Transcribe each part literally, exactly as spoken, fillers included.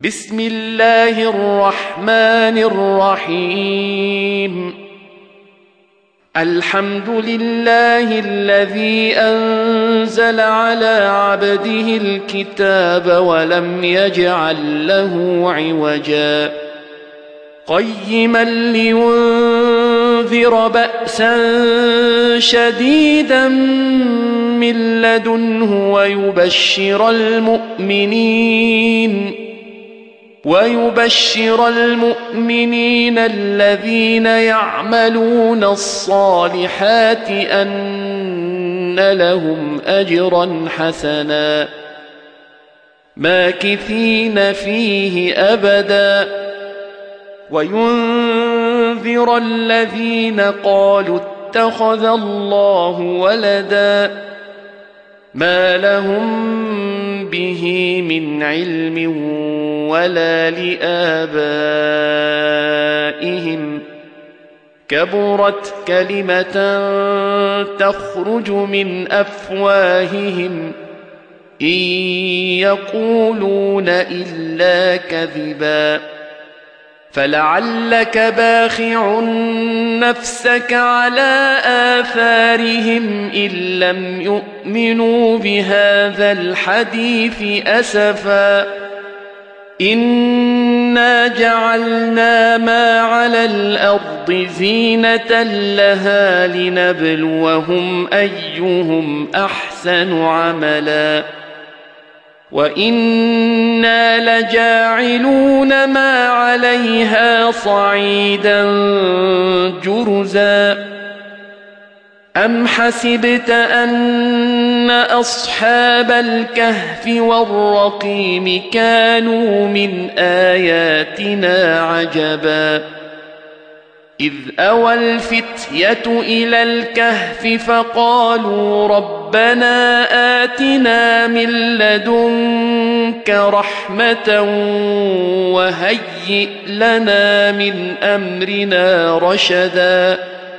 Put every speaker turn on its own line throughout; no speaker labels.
بسم الله الرحمن الرحيم الحمد لله الذي أنزل على عبده الكتاب ولم يجعل له عوجا قيما لينذر بأسا شديدا من لدنه ويبشر المؤمنين ويبشر المؤمنين الذين يعملون الصالحات أن لهم أجرا حسنا ماكثين فيه أبدا وينذر الذين قالوا اتخذ الله ولدا ما لهم به من علم ولا لآبائهم كبرت كلمة تخرج من أفواههم إن يقولون إلا كذبا فلعلك باخع نفسك على آثارهم إن لم يؤمنوا بهذا الحديث أسفا إنا جعلنا ما على الأرض زينة لها لنبلوهم أيهم أحسن عملا وإنا لجاعلون ما عليها صعيدا جرزا أم حسبت أن أصحاب الكهف والرقيم كانوا من آياتنا عجبا إذ أوى الفتية إلى الكهف فقالوا ربنا آتنا من لدنك رحمة وهيئ لنا من أمرنا رشدا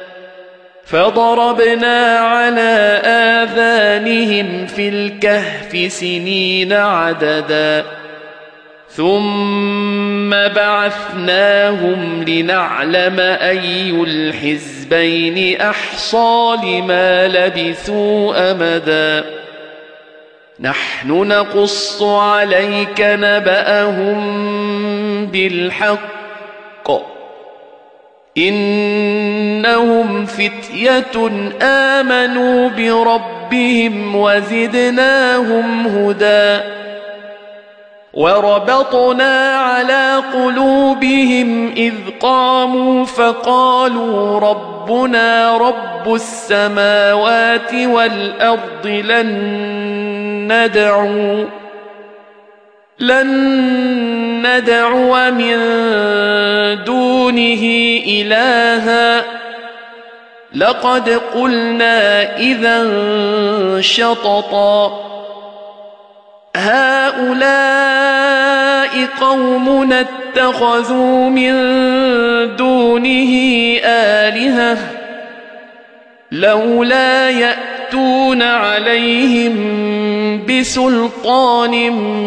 فضربنا على آذانهم في الكهف سنين عددا ثم بعثناهم لنعلم أي الحزبين أحصى لما لبثوا أمدا نحن نقص عليك نبأهم بالحق إنهم فتية آمنوا بربهم وزدناهم هدى وربطنا على قلوبهم إذ قاموا فقالوا ربنا رب السماوات والأرض لن ندعو لن ندعو من دونه إلها لقد قلنا إذا شططا هؤلاء قومنا اتخذوا من دونه آلهة لولا يأتون عليهم بسلطان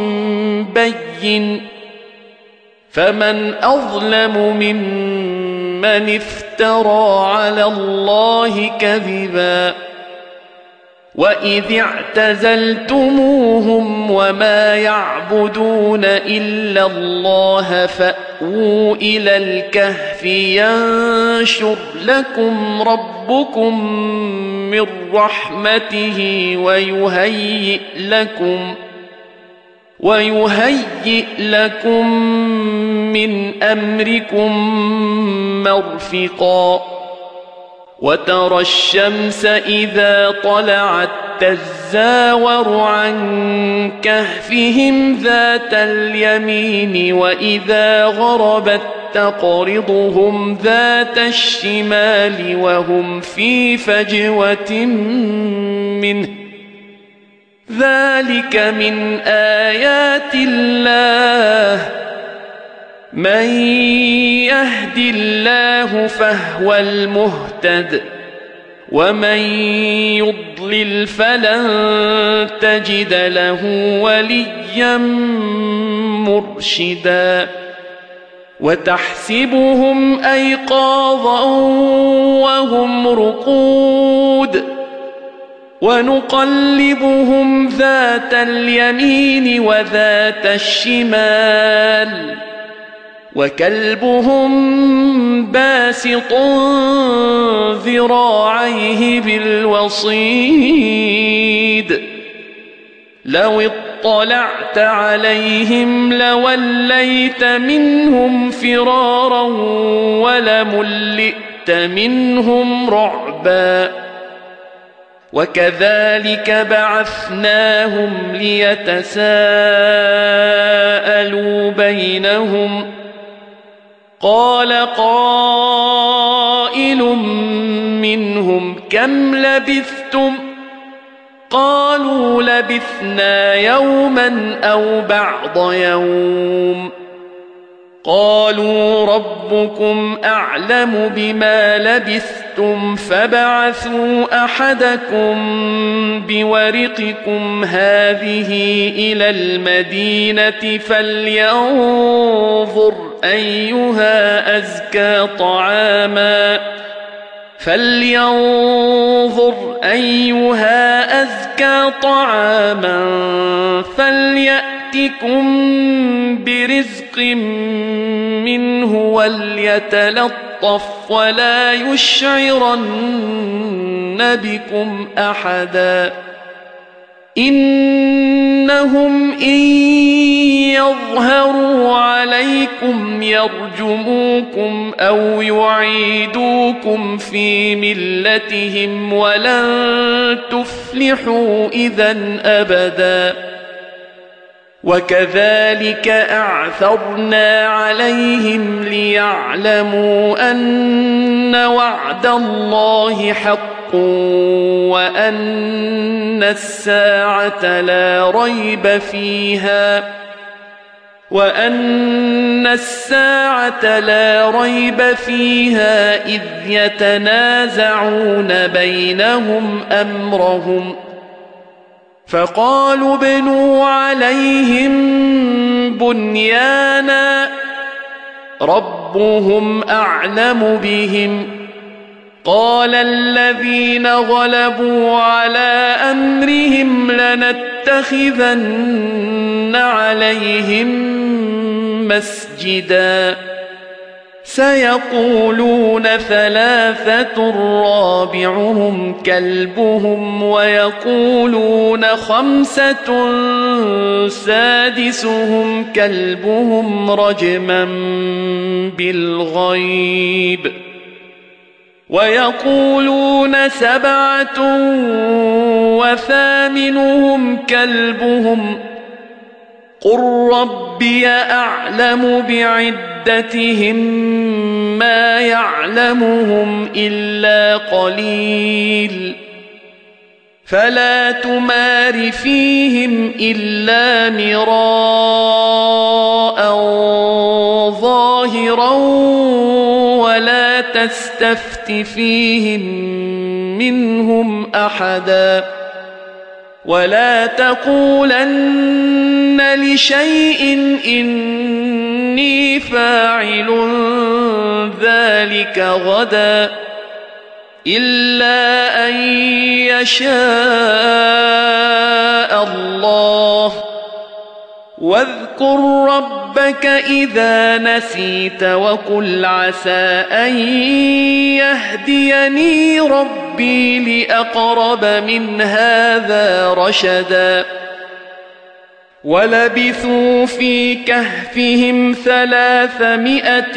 بين فمن أظلم ممن افترى على الله كذبا وإذ اعتزلتموهم وما يعبدون إلا الله فأووا إلى الكهف ينشر لكم ربكم من رحمته ويهيئ لكم ويهيئ لكم من أمركم مرفقا وترى الشمس إذا طلعت تزاور عن كهفهم ذات اليمين وإذا غربت تقرضهم ذات الشمال وهم في فجوة منه ذلك من آيات الله من يهد الله فهو المهتد ومن يضلل فلن تجد له وليا مرشدا وتحسبهم أيقاظا وهم رقود ونقلبهم ذات اليمين وذات الشمال وكلبهم باسط ذراعيه بالوصيد لو اطلعت عليهم لوليت منهم فرارا ولملئت منهم رعبا وكذلك بعثناهم ليتساءلوا بينهم قال قائل منهم كم لبثتم قالوا لبثنا يوما أو بعض يوم قالوا ربكم أعلم بما لبثتم فبعثوا أحدكم بورقكم هذه إلى المدينة فلينظر أيها أزكى طعاما فلينظر أيها أزكى طعاما فليأتكم برزق منه وليتلطف ولا يشعرن بكم أحدا إنهم إن يظهروا عليكم يرجموكم أو يعيدوكم في ملتهم ولن تفلحوا إذن أبدا وكذلك أعثرنا عليهم ليعلموا أن وعد الله حق وأن الساعة لا ريب فيها وأن الساعة لا ريب فيها إذ يتنازعون بينهم أمرهم فقالوا ابنوا عليهم بنيانا ربهم أعلم بهم قال الذين غلبوا على أمرهم لنتخذن عليهم مسجدا سيقولون ثلاثة رابعهم كلبهم ويقولون خمسة سادسهم كلبهم رجما بالغيب ويقولون سبعة وثامنهم كلبهم قل ربي أعلم بعدتهم ما يعلمهم إلا قليل فلا تمار فيهم إلا مراء ظاهرا ولا تستفت فيهم منهم أحدا ولا تقولن لشيء إني فاعل ذلك غدا إلا أن يشاء الله واذكر ربك إذا نسيت وقل عسى أن يهديني ربي لأقرب من هذا رشدا ولبثوا في كهفهم ثلاثمائة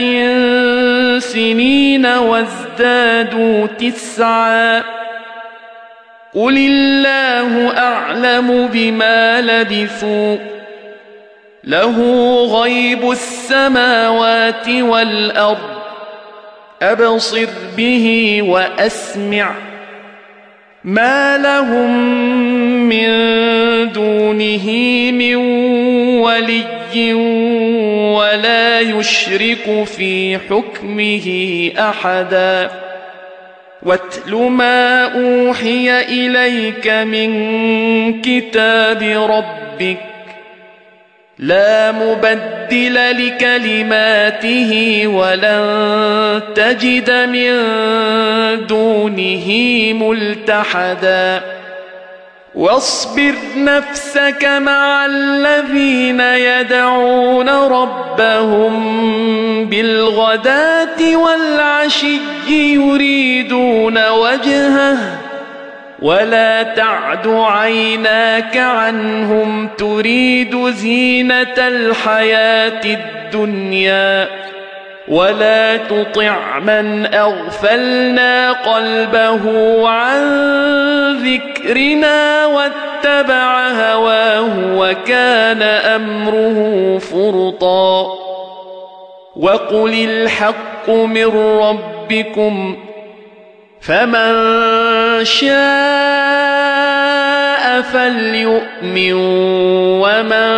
سنين وازدادوا تسعا قل الله أعلم بما لبثوا له غيب السماوات والأرض أبصر به وأسمع ما لهم من دونه من ولي ولا يشرك في حكمه أحدا واتل ما أوحي إليك من كتاب ربك لا مبدل لكلماته ولن تجد من دونه ملتحدا واصبر نفسك مع الذين يدعون ربهم بالغداة والعشي يريدون وجهه ولا تعد عيناك عنهم تريد زينة الحياة الدنيا ولا تطع من أغفلنا قلبه عن ذكرنا واتبع هواه وكان أمره فرطا وقل الحق من ربكم فمن شاء فليؤمن ومن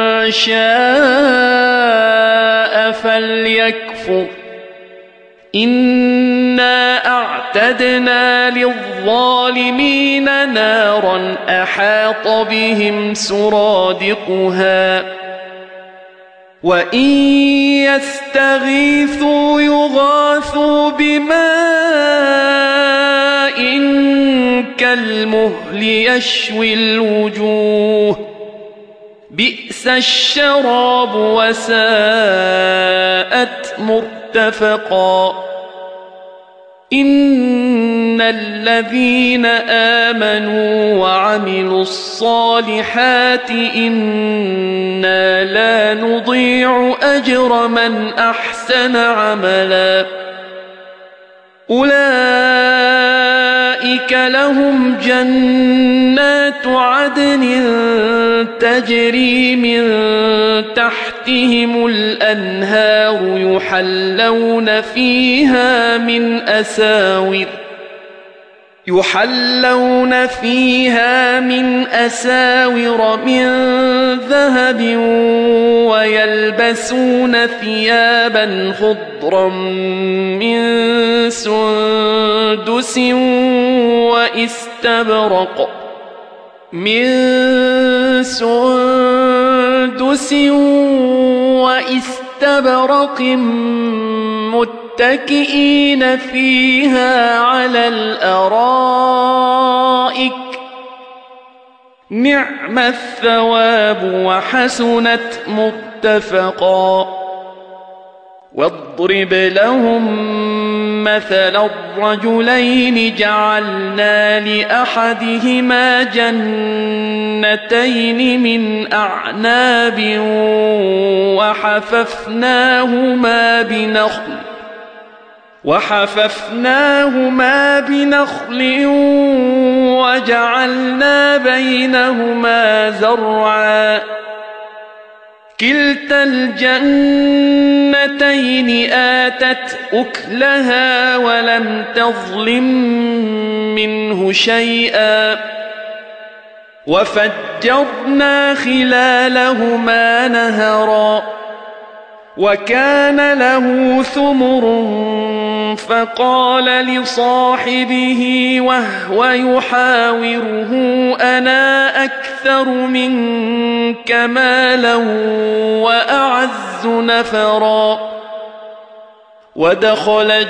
شاء فليكفر إنا أعتدنا للظالمين نارا أحاط بهم سرادقها وإن يستغيثوا يغاثوا بماء كالمهل يشوي الوجوه بئس الشراب وساءت مرتفقا إن الذين آمنوا وعملوا الصالحات إنا لا نضيع أجر من أحسن عملا أولئك لهم جنات عدن تجري من تحتهم الأنهار يحلون فيها من أساور يحلون فيها من أساور من ذهب ويلبسون ثيابا خضرا من سندس واستبرق من سندس واستبرق متكئين فيها على الأرائك نعم الثواب وحسنت مرتفقا واضرب لهم مثل الرجلين جعلنا لأحدهما جنتين من أعناب وحففناهما بنخل وحففناهما بنخل وجعلنا بينهما زرعا كلتا الجنتين آتت أكلها ولم تظلم منه شيئا وفجرنا خلالهما نهرا وكان له ثمر فقال لصاحبه وهو يحاوره أنا أكثر منك مالا وأعز نفرا ودخل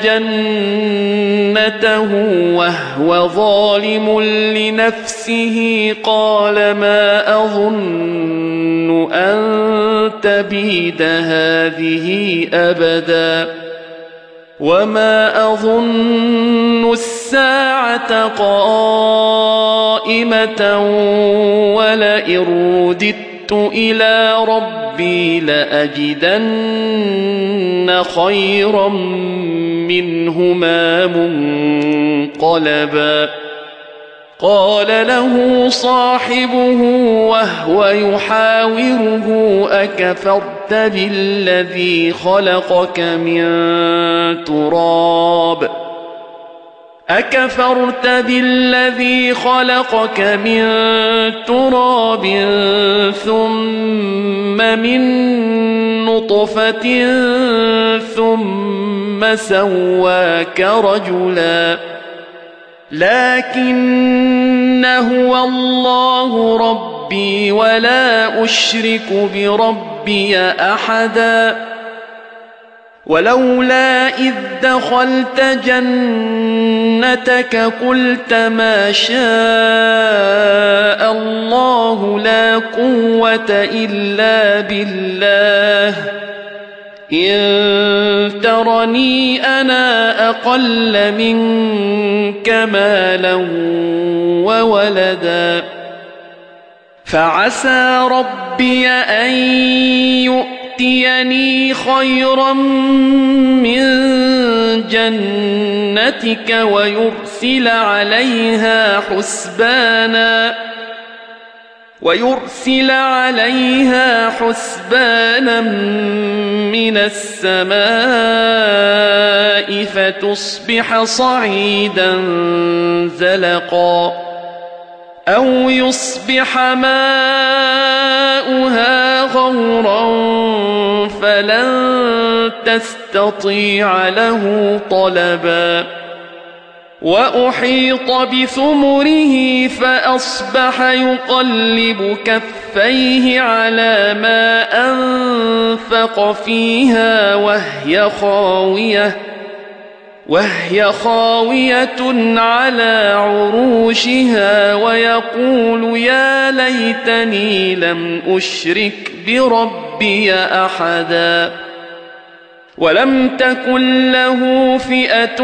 جنته وهو ظالم لنفسه قال ما أظن أن تبيد هذه أبدا وما أظن الساعة قائمة ولئن رددت إلى ربي لأجدن خيرا منهما منقلبا قال له صاحبه وهو يحاوره أكفرت بالذي خلقك من تراب أكفرت بالذي خلقك من تراب ثم من نطفة ثم سواك رجلا لكن هو الله ربي ولا أشرك بربي أحدا ولولا إذ دخلت جنتك قلت ما شاء الله لا قوة إلا بالله إن ترني أنا أقل منك مالا وولدا فعسى ربي أن يؤتيني خيرا من جنتك ويرسل عليها حسبانا ويرسل عليها حسبانا من السماء فتصبح صعيدا زلقا أو يصبح ماؤها غورا فلن تستطيع له طلبا وأحيط بثمره فأصبح يقلب كفيه على ما أنفق فيها وهي خاوية وهي خاوية على عروشها ويقول يا ليتني لم أشرك بربي أحدا ولم تكن له فئة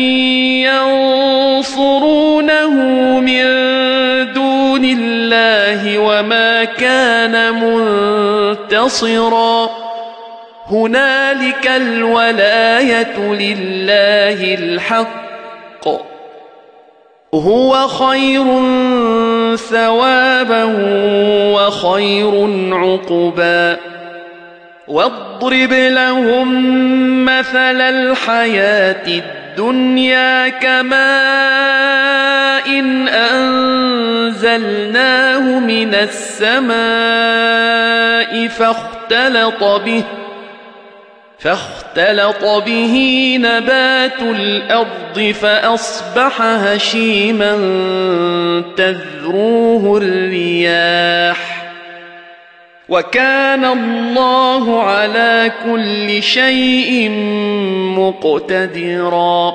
ينصرونه من دون الله وما كان منتصرا هنالك الولاية لله الحق هو خير ثوابا وخير عقبا واضرب لهم مثل الحياة الدنيا كماء إن أنزلناه من السماء فاختلط به فاختلط به نبات الأرض فأصبح هشيما تذروه الرياح وكان الله على كل شيء مقتدرا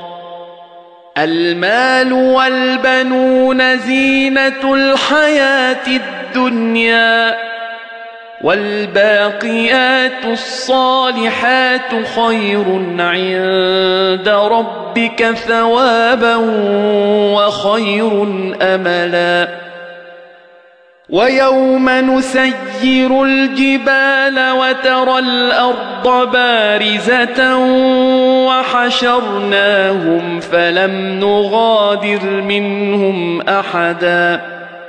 المال والبنون زينة الحياة الدنيا والباقيات الصالحات خير عند ربك ثوابا وخير أملا ويوم نسير الجبال وترى الأرض بارزة وحشرناهم فلم نغادر منهم أحدا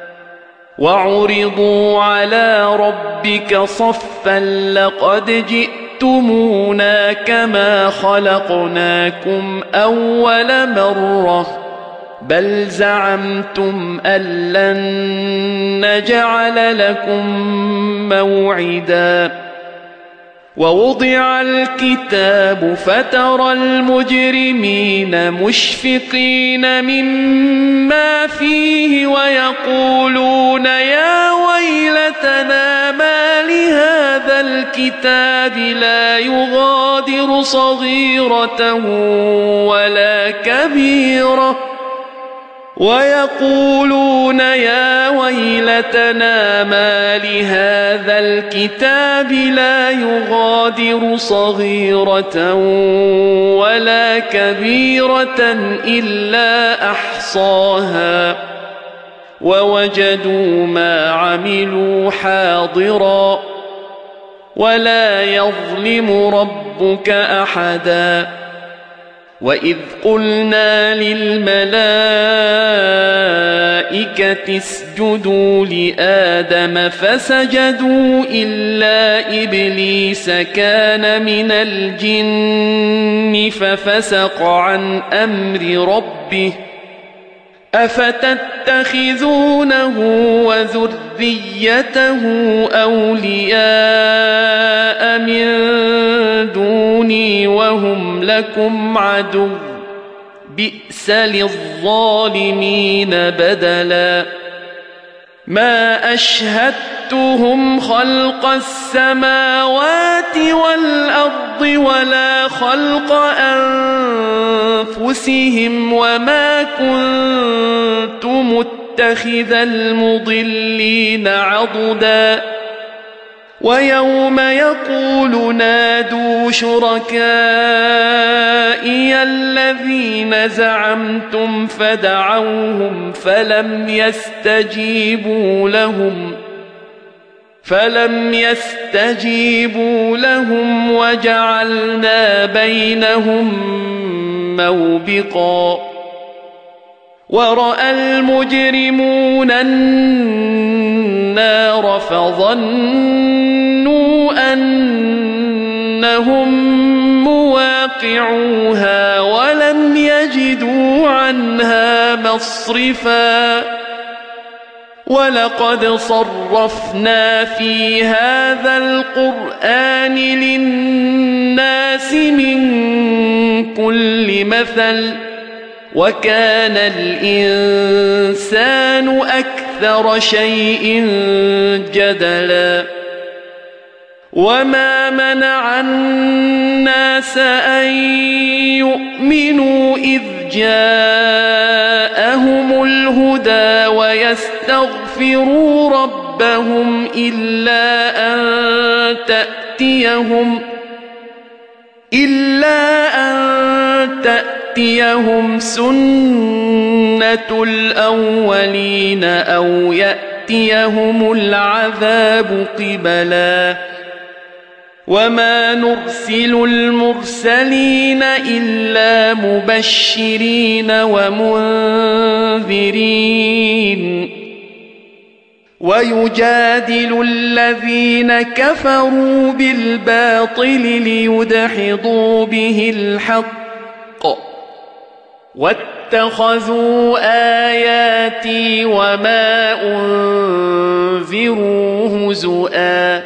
وعرضوا على ربك صفا لقد جئتمونا كما خلقناكم أول مرة بل زعمتم أن لن نجعل لكم موعدا ووضع الكتاب فترى المجرمين مشفقين مما فيه ويقولون يا ويلتنا ما لهذا الكتاب لا يغادر صغيرة ولا كبيرة ويقولون يا ويلتنا ما لهذا الكتاب لا يغادر صغيرة ولا كبيرة إلا أحصاها ووجدوا ما عملوا حاضرا ولا يظلم ربك أحدا وإذ قلنا للملائكة اسجدوا لآدم فسجدوا إلا إبليس كان من الجن ففسق عن أمر ربه أفتتخذونه وذريته أولياء من دوني وهم لكم عدو بئس للظالمين بدلا ما أشهدتهم خلق السماوات والأرض ولا خلق أنفسهم وما كنت متخذ المضلين عضدا ويوم يقول نادوا شركائي الذين زعمتم فدعوهم فلم يستجيبوا لهم فلم يستجيبوا لهم وجعلنا بينهم موبقا ورأى المجرمون النار فظنوا أنهم مواقعوها ولم يجدوا عنها مصرفا ولقد صرفنا في هذا القرآن للناس من كل مثل وكان الإنسان أكثر شيء جدلا وما منع الناس أن يؤمنوا إذ جاءهم الهدى ويستغفروا ربهم إلا أن تأتيهم إلا أن تأتيهم سنة الأولين أو يأتيهم العذاب قبلا وما نرسل المرسلين إلا مبشرين ومنذرين ويجادل الذين كفروا بالباطل ليدحضوا به الحق واتخذوا آياتي وما أنذروا هزؤا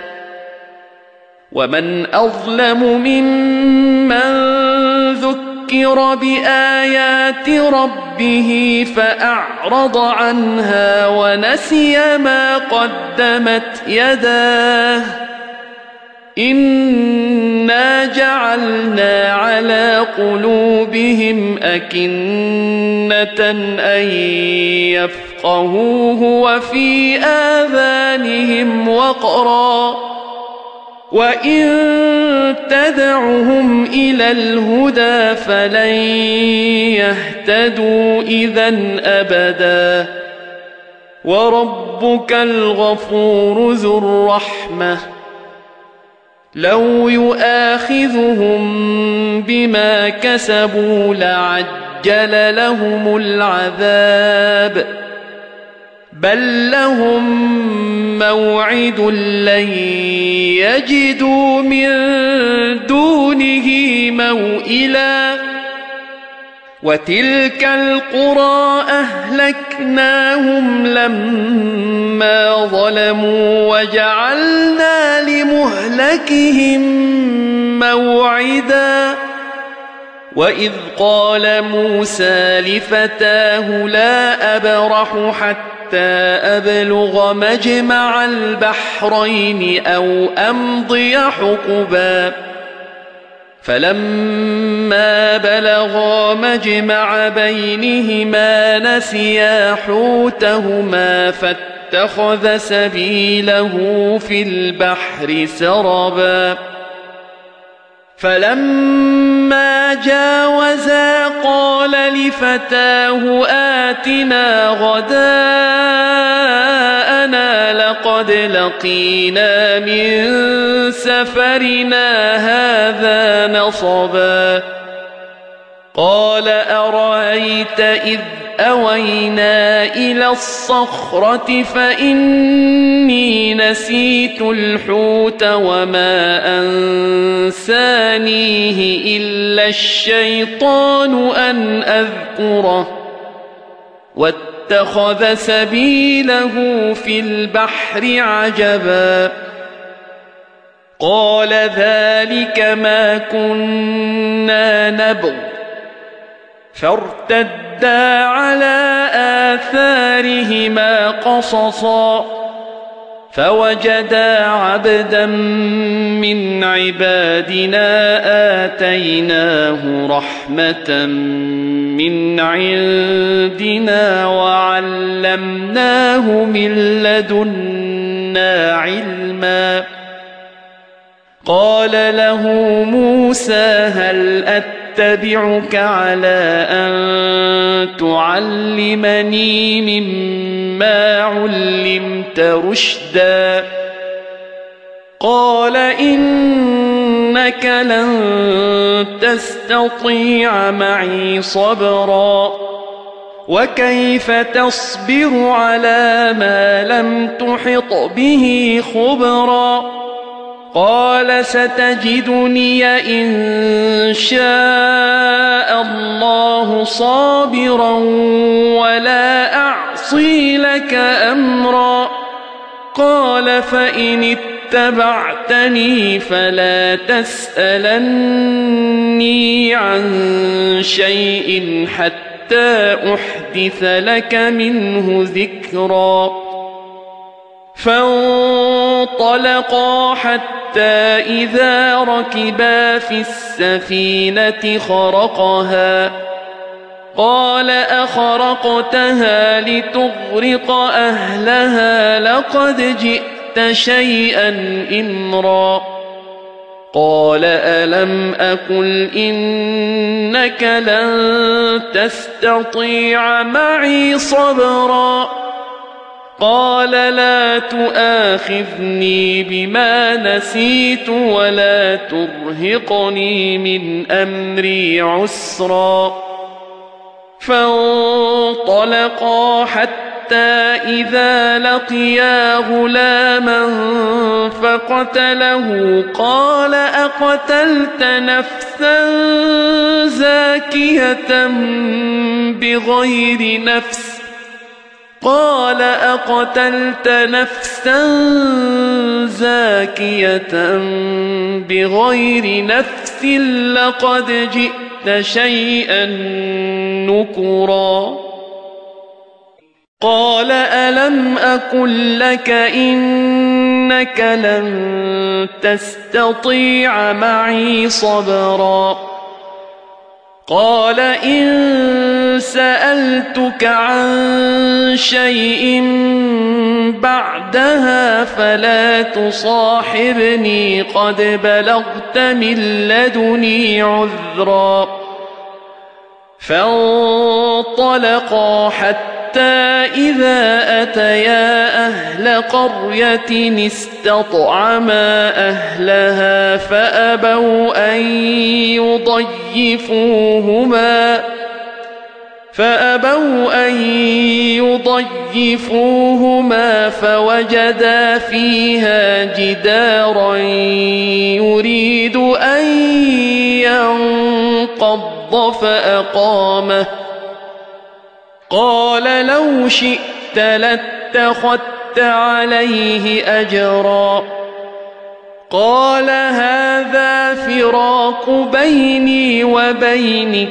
ومن أظلم ممن ذكر بآيات ربه فأعرض عنها ونسي ما قدمت يداه إنا جعلنا على قلوبهم أكنة أن يفقهوه وفي آذانهم وقرا وإن تدعهم إلى الهدى فلن يهتدوا إذا أبدا وربك الغفور ذو الرحمة لو يؤاخذهم بما كسبوا لعجل لهم العذاب بل لهم موعد لن يجدوا من دونه موئلا وتلك القرى أهلكناهم لما ظلموا وجعلنا لمهلكهم موعدا وإذ قال موسى لفتاه لا أبرح حتى أبلغ مجمع البحرين أو أمضي حقبا فلما بلغا مجمع بينهما نسيا حوتهما فاتخذ سبيله في البحر سربا فلما جاوزا قال لفتاه آتنا غداءنا لقد لقينا من سفرنا هذا نصبا قال أرأيت إذ أوينا إلى الصخرة فإني نسيت الحوت وما أنسانيه إلا الشيطان أن أذكره واتخذ سبيله في البحر عجبا قال ذلك ما كنا نبغ فارتدا على آثارهما قصصا فوجدا عبدا من عبادنا آتيناه رحمة من عندنا وعلمناه من لدنا علما قال له موسى هل أتبعك على أن تعلمني مما علمت رشدا قال إنك لن تستطيع معي صبرا وكيف تصبر على ما لم تحط به خبرا قال ستجدني إن شاء الله صابرا ولا أعصي لك أمرا قال فإن اتبعتني فلا تسألني عن شيء حتى أحدث لك منه ذكرا فانطلقا حتى إذا ركبا في السفينة خرقها قال أخرقتها لتغرق أهلها لقد جئت شيئا إمرا قال ألم أقل إنك لن تستطيع معي صبرا قال لا تؤاخذني بما نسيت ولا ترهقني من أمري عسرا فانطلقا حتى إذا لقيا غلاما فقتله قال أقتلت نفسا زاكية بغير نفس قال أقتلت نفسا زاكية بغير نفس لقد جئت شيئا نكرا قال ألم أقل لك إنك لن تستطيع معي صبرا قال إن سألتك عن شيء بعدها فلا تصاحبني قد بلغت من لدني عذرا فانطلقا حتى إذا أتيا أهل قرية استطعما أهلها فأبوا أن يضيفوهما فأبوا أن يضيفوهما فوجدا فيها جدارا يريد أن ينقض فأقامه قال لو شئت لاتخذت عليه أجرا قال هذا فراق بيني وبينك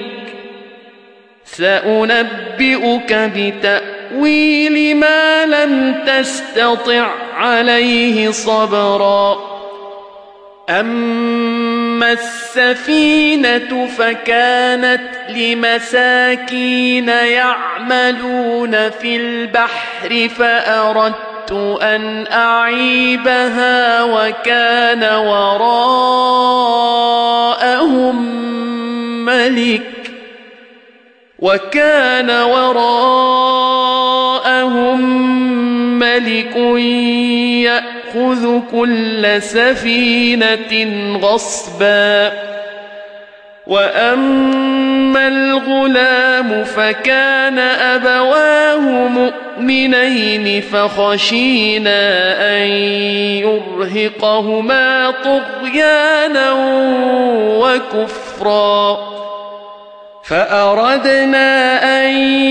سأنبئك بتأويل ما لم تستطع عليه صبرا أما السفينة فكانت لمساكين يعملون في البحر فأردت أن أعيبها وكان وراءهم ملك وكان وراءهم ملك يأخذ كل سفينة غصبا وأما الغلام فكان أبواه مؤمنين فخشينا أن يرهقهما طغيانا وكفرا فأردنا أن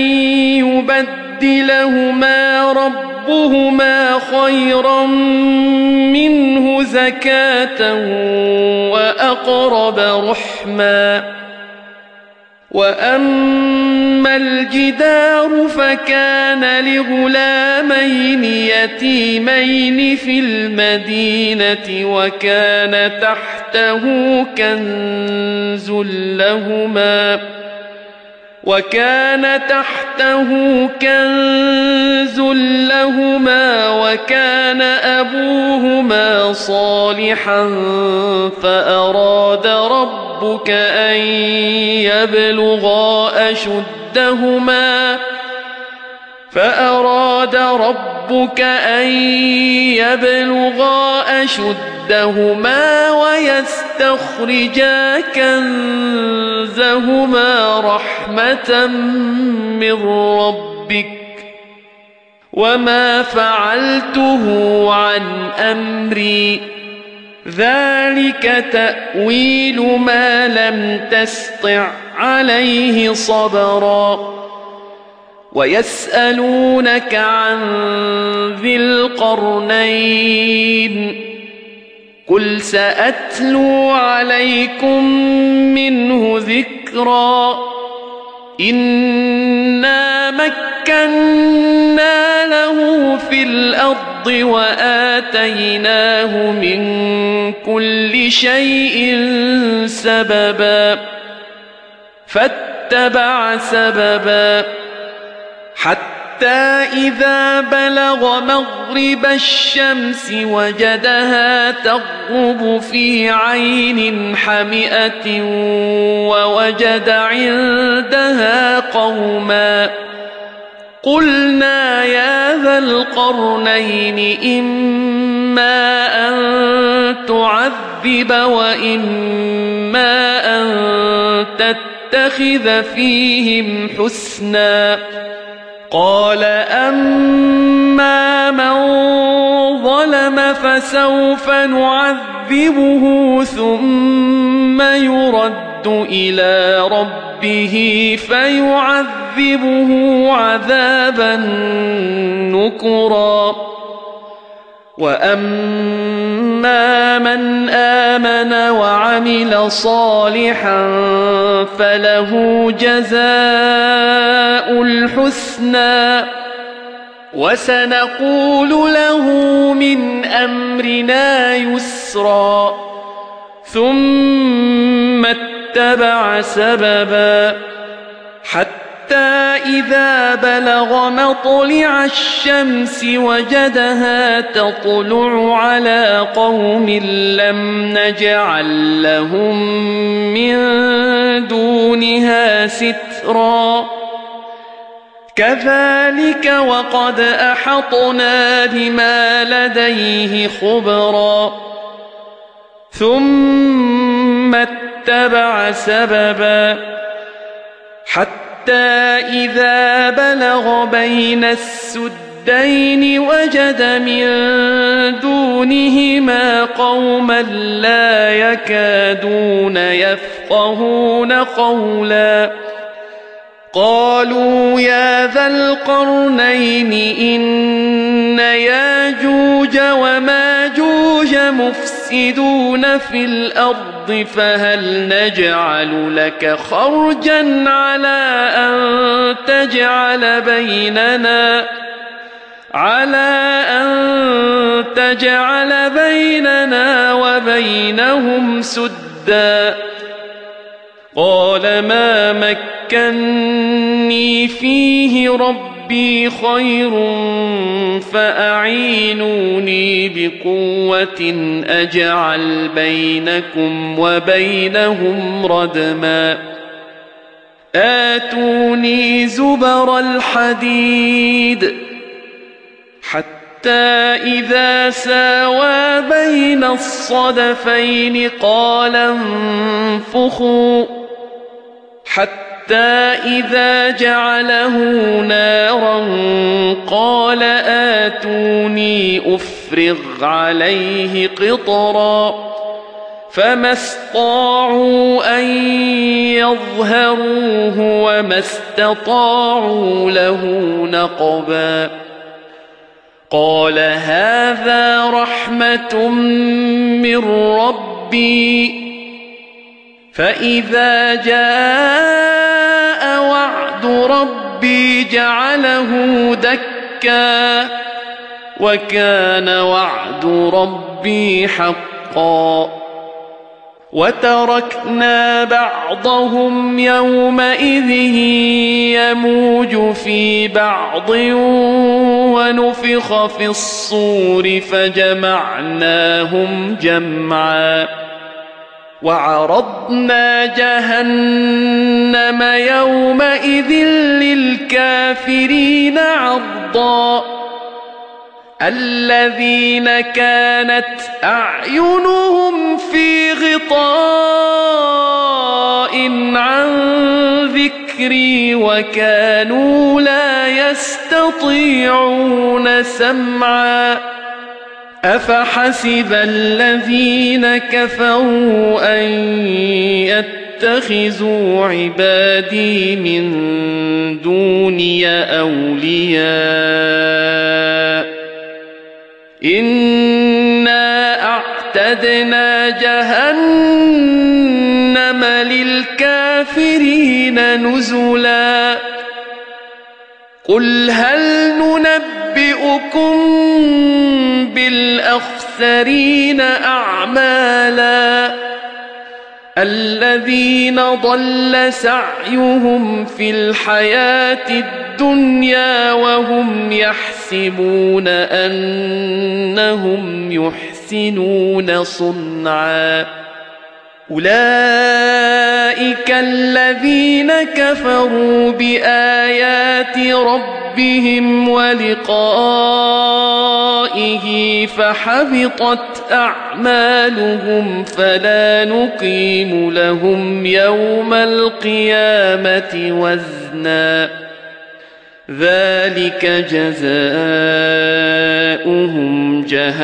يبدلهما ربهما خيرا منه زكاة وأقرب رحما وأما الجدار فكان لغلامين يتيمين في المدينة وكان تحته كنز لهما وكان تحته كنز لهما وكان أبوهما صالحا فأراد ربك أن يبلغا أشدهما فأراد ربك أن يبلغا أشدهما ويستخرجا كنزهما رحمة من ربك وما فعلته عن أمري ذلك تأويل ما لم تسطع عليه صبرا ويسألونك عن ذي القرنين قل سأتلو عليكم منه ذكرا إنا مكنا له في الأرض وآتيناه من كل شيء سببا فاتبع سببا حتى إذا بلغ مغرب الشمس وجدها تغرب في عين حمئة ووجد عندها قوما قلنا يا ذا القرنين إما أن تعذب وإما أن تتخذ فيهم حسنا قال أما من ظلم فسوف نعذبه ثم يرد إلى ربه فيعذبه عذابا نكرا وأما من آمن وعمل صالحا فله جزاء الحسنى وسنقول له من أمرنا يسرا ثم اتبع سببا حتى إذا بلغ مطلع الشمس وجدها تطلع على قوم لم نجعل لهم من دونها سترا كذلك وقد أحطنا بما لديه خبرا ثم اتبع سببا حتى إذا بلغ بين السدين وجد من دونهما قوما لا يكادون يفقهون قولا قالوا يا ذا القرنين إن ياجوج وماجوج مفسدون في الأرض فهل نجعل لك خرجا على أن تجعل بيننا على أن تجعل بيننا وبينهم سدا قال ما مكني فيه ربي خير فأعينوني بقوة أجعل بينكم وبينهم ردما آتوني زبر الحديد حتى إذا ساوى بين الصدفين قال انفخوا حتى إذا جعله نارا قال آتوني أفرغ عليه قطرا فما استطاعوا أن يظهروه وما استطاعوا له نقبا قال هذا رحمة من ربي فإذا جاء ربي جعله دكا وكان وعد ربي حقا وتركنا بعضهم يومئذ يموج في بعض ونفخ في الصور فجمعناهم جمعا وعرضنا جهنم يومئذ للكافرين عرضا الذين كانت أعينهم في غطاء عن ذكري وكانوا لا يستطيعون سمعا أفحسب الذين كفروا أن يتخذوا عبادي من دوني أولياء إنا أعتدنا جهنم للكافرين نزلا قل هل ننبئكم بالأخسرين أعمالا الذين ضل سعيهم في الحياة الدنيا وهم يحسبون أنهم يحسنون صنعا أولئك الذين كفروا بآيات ربهم ولقائه فحبطت أعمالهم فلا نقيم لهم يوم القيامة وزنا ذلك جزاؤهم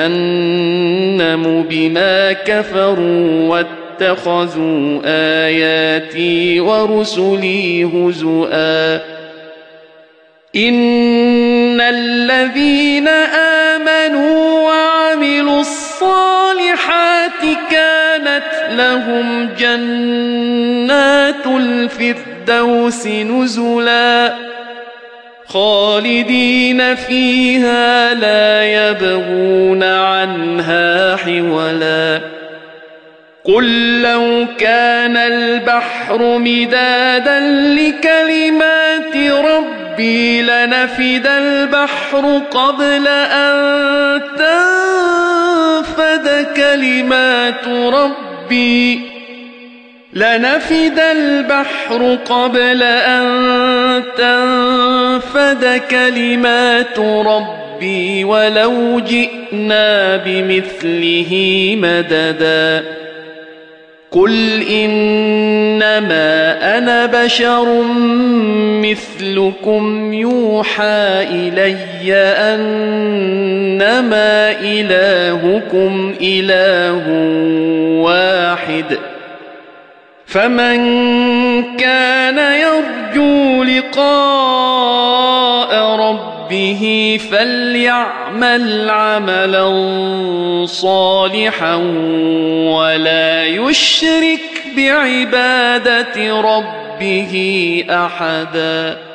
جهنم بما كفروا واتخذوا آياتي ورسلي هزؤا إن الذين آمنوا وعملوا الصالحات كانت لهم جنات الفردوس نزلا خالدين فيها لا يبغون عنها حولا قل لو كان البحر مدادا لكلمات ربي لنفد البحر قبل أن تنفد كلمات ربي لنفد البحر قبل أن تنفد كلمات ربي ولو جئنا بمثله مددا قل إنما أنا بشر مثلكم يوحى إلي أنما إلهكم إله واحد فمن كان يرجو لقاء ربه فليعمل عملا صالحا ولا يشرك بعبادة ربه أحدا.